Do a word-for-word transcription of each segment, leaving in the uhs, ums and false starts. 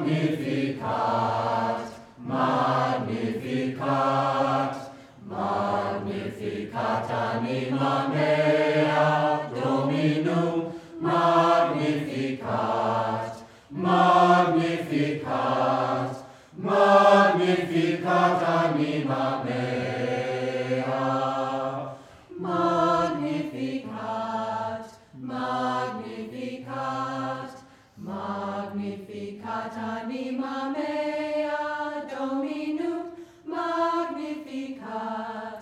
Magnificat, Magnificat, Magnificat anima mea Dominum, Magnificat, Magnificat, Magnificat anima mea. Magnificat, Magnificat, Magnificat anima mea Dominum, Magnificat,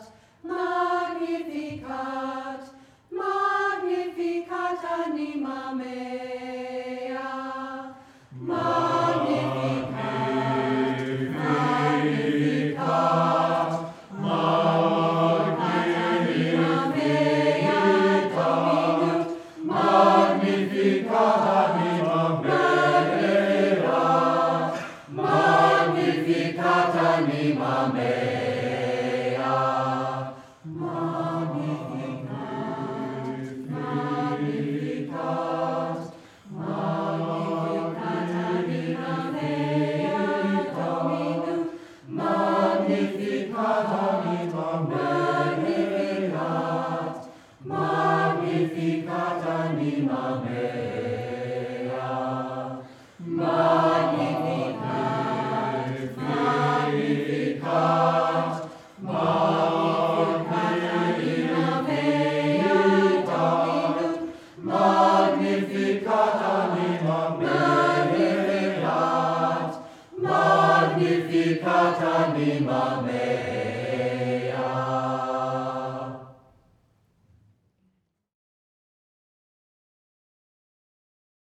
Magnificat, Magnificat anima mea. Magnificat, Magnificat, Magnificat anima mea Dominum, Magnificat anima mea. Magnificat anima mea. Magnificat, Magnificat, Magnificat anima mea Dominum, Magnificat anima mea. Magnificat anima mea. Magnificat, Magnificat, Magnificat anima mea Dominum, Magnificat anima mea. Magnificat anima mea.